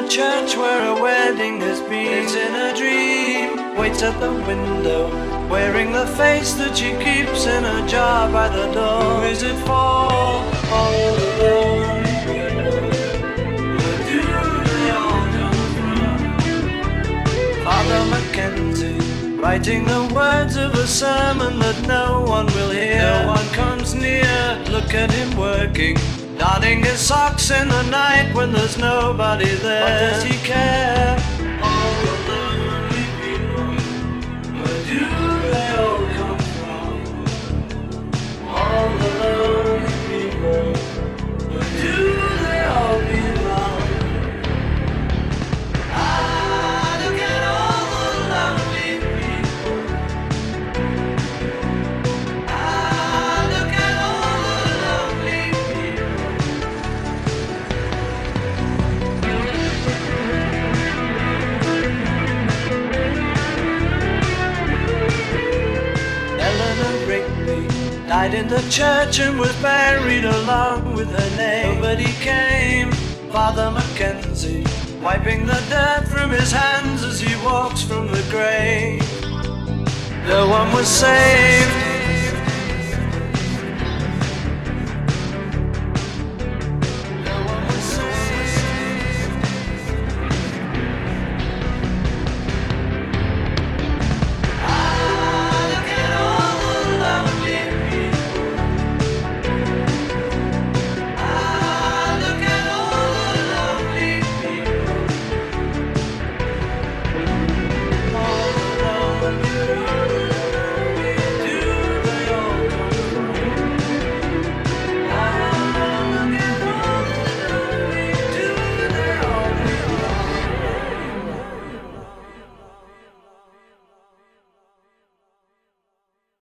church where a wedding has been. It's in a dream, waits at the window, wearing the face that she keeps in a jar by the door. Who is it for? All alone. Where do they all come from? Father Mackenzie, writing the words of a sermon that no one will hear. No one comes near, look at him working, darning his socks in the night when there's nobody there. What does he care? All the lonely people, where do they all come from? All the lonely people, where do they all belong? Ah, look at all the lonely people. Ah, look at all the lonely people. Eleanor Rigby died in the church and was buried along with her name. Nobody came. Father Mackenzie, wiping the dirt from his hands as he walks from the grave. No one was saved.